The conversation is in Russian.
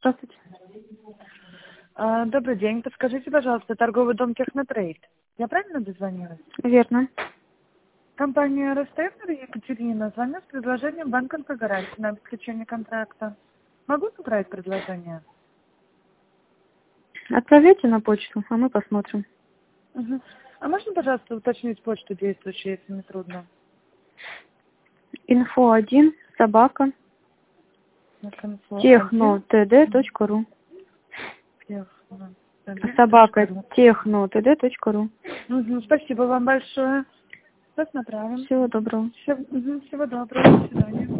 Здравствуйте. Добрый день. Подскажите, пожалуйста, торговый дом Технотрейд. Я правильно дозвонилась? Верно. Компания Ростех, Екатерина, звоню с предложением банковской гарантии на заключение контракта. Могу забрать предложение? Отправляйте на почту, а мы посмотрим. Угу. А можно, пожалуйста, уточнить почту действующую, если не трудно? Info1 собака технотд.ру. Собака технотд.ру. Спасибо вам большое. Сейчас направим. Всего доброго. Всего доброго. До свидания.